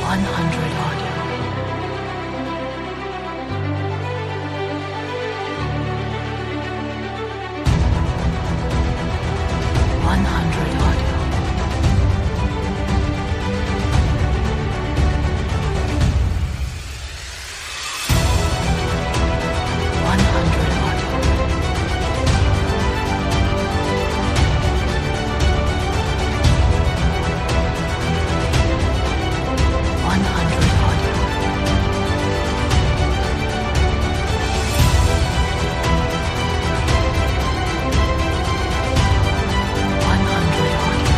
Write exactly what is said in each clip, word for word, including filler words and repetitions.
hundred audio. one hundred audio. one hundred audio. one hundred audio. one hundred audio.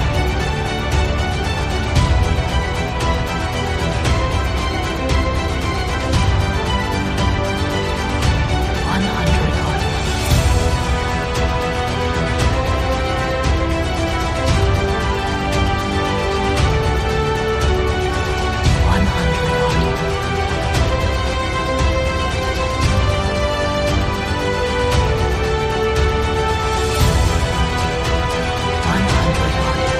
one hundred audio. one hundred audio. one hundred audio.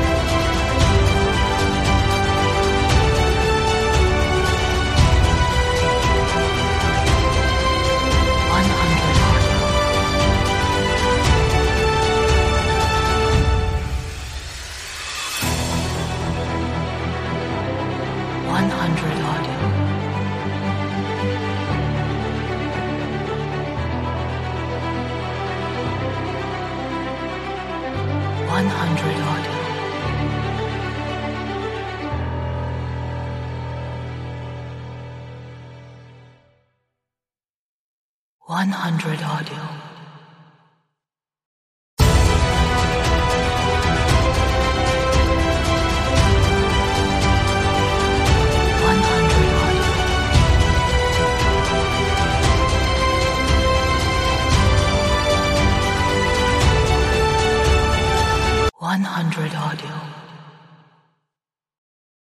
one hundred audio. one hundred audio. one hundred audio. one hundred audio. one hundred audio. one hundred audio.